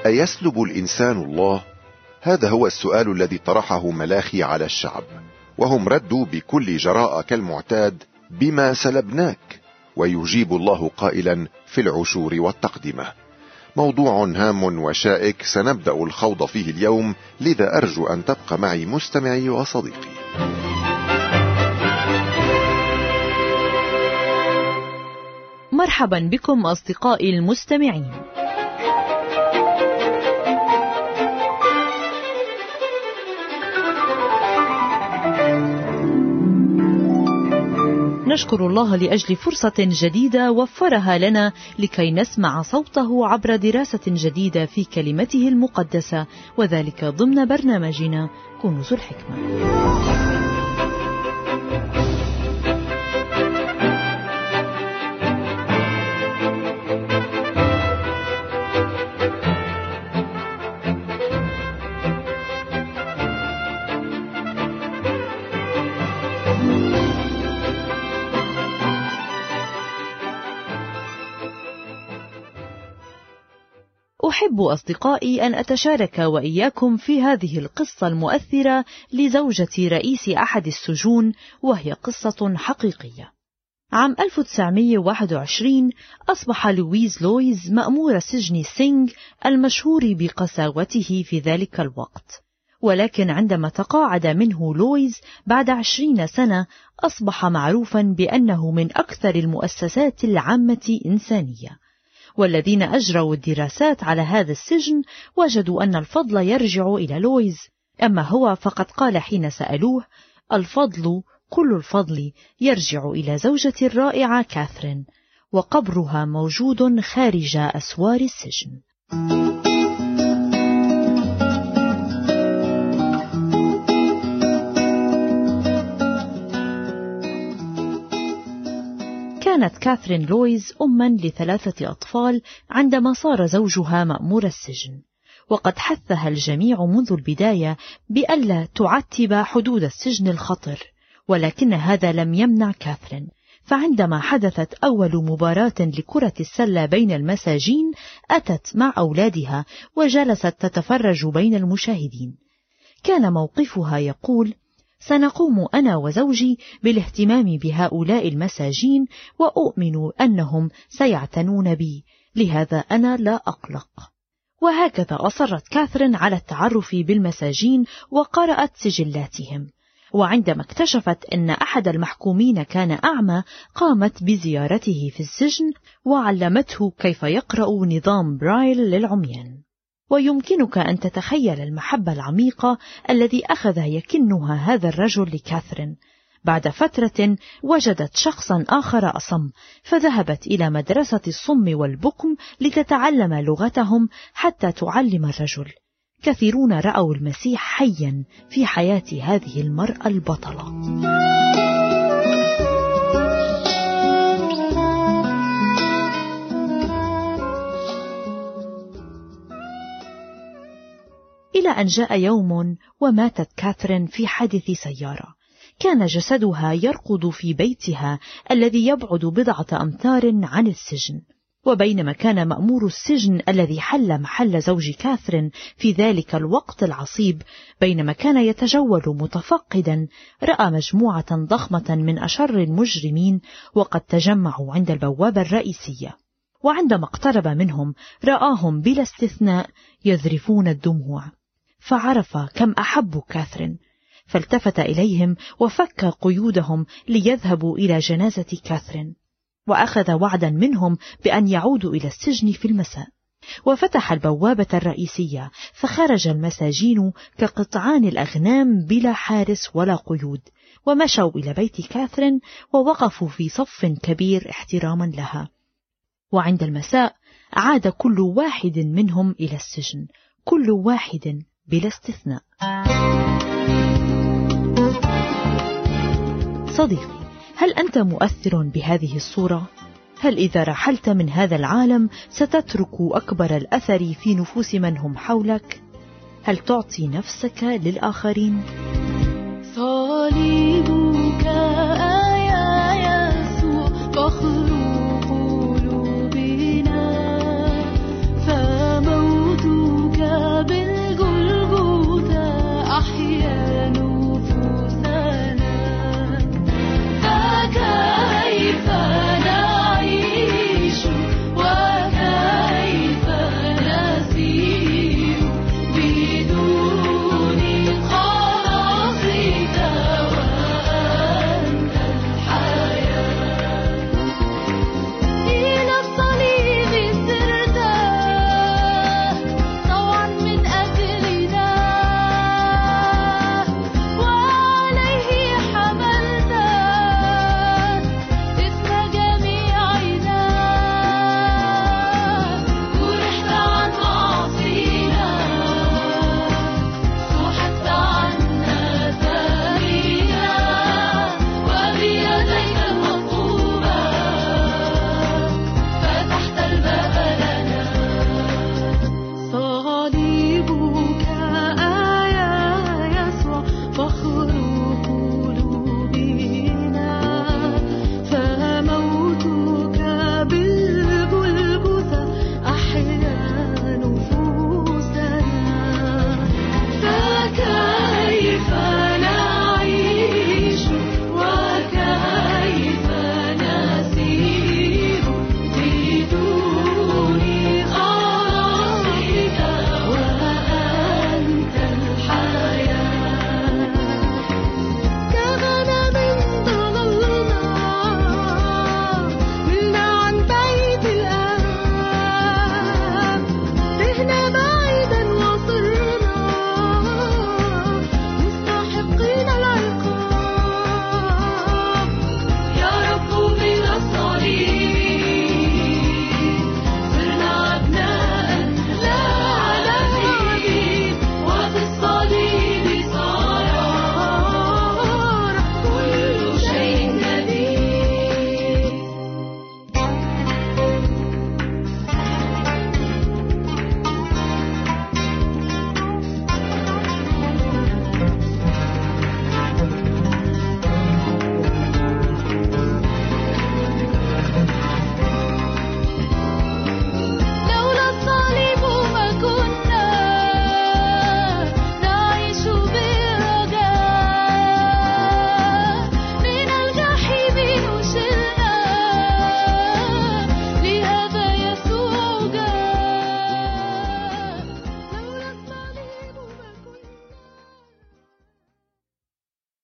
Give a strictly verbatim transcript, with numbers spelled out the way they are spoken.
أيسلب الإنسان الله؟ هذا هو السؤال الذي طرحه ملاخي على الشعب، وهم ردوا بكل جراءة كالمعتاد: بما سلبناك؟ ويجيب الله قائلا: في العشور والتقدمة. موضوع هام وشائك سنبدأ الخوض فيه اليوم، لذا أرجو أن تبقى معي مستمعي وصديقي. مرحبا بكم أصدقائي المستمعين. نشكر الله لأجل فرصة جديدة وفرها لنا لكي نسمع صوته عبر دراسة جديدة في كلمته المقدسة، وذلك ضمن برنامجنا كنوز الحكمة. أحب أصدقائي أن أتشارك وإياكم في هذه القصة المؤثرة لزوجة رئيس أحد السجون، وهي قصة حقيقية. عام ألف وتسعمائة وواحد وعشرين أصبح لويز لويز مأمور سجن سينغ المشهور بقساوته في ذلك الوقت، ولكن عندما تقاعد منه لويز بعد عشرين سنة أصبح معروفا بأنه من أكثر المؤسسات العامة إنسانية، والذين أجروا الدراسات على هذا السجن وجدوا أن الفضل يرجع إلى لويز، أما هو فقد قال حين سألوه: الفضل كل الفضل يرجع إلى زوجتي الرائعة كاثرين، وقبرها موجود خارج أسوار السجن. كانت كاثرين لويز أماً لثلاثة أطفال عندما صار زوجها مأمور السجن، وقد حثها الجميع منذ البداية بألا تعتب حدود السجن الخطر، ولكن هذا لم يمنع كاثرين، فعندما حدثت أول مباراة لكرة السلة بين المساجين أتت مع أولادها وجلست تتفرج بين المشاهدين. كان موقفها يقول: سنقوم أنا وزوجي بالاهتمام بهؤلاء المساجين، وأؤمن أنهم سيعتنون بي، لهذا أنا لا أقلق. وهكذا أصرت كاثرين على التعرف بالمساجين وقرأت سجلاتهم، وعندما اكتشفت أن أحد المحكومين كان أعمى قامت بزيارته في السجن وعلمته كيف يقرأ نظام برايل للعميان. ويمكنك أن تتخيل المحبة العميقة الذي أخذ يكنها هذا الرجل لكاثرين. بعد فترة وجدت شخصا آخر أصم، فذهبت إلى مدرسة الصم والبكم لتتعلم لغتهم حتى تعلم الرجل. كثيرون رأوا المسيح حيا في حياة هذه المرأة البطلة. إلى أن جاء يوم وماتت كاثرين في حادث سيارة. كان جسدها يرقد في بيتها الذي يبعد بضعة أمتار عن السجن، وبينما كان مأمور السجن الذي حل محل زوج كاثرين في ذلك الوقت العصيب، بينما كان يتجول متفقدا، رأى مجموعة ضخمة من أشر المجرمين وقد تجمعوا عند البوابة الرئيسية، وعندما اقترب منهم رآهم بلا استثناء يذرفون الدموع، فعرف كم أحبوا كاثرين، فالتفت إليهم وفك قيودهم ليذهبوا إلى جنازة كاثرين، وأخذ وعدا منهم بأن يعودوا إلى السجن في المساء، وفتح البوابة الرئيسية، فخرج المساجين كقطعان الأغنام بلا حارس ولا قيود، ومشوا إلى بيت كاثرين ووقفوا في صف كبير احتراما لها. وعند المساء عاد كل واحد منهم إلى السجن، كل واحد بلا استثناء. صديقي، هل أنت مؤثر بهذه الصورة؟ هل إذا رحلت من هذا العالم ستترك أكبر الأثر في نفوس من هم حولك؟ هل تعطي نفسك للآخرين؟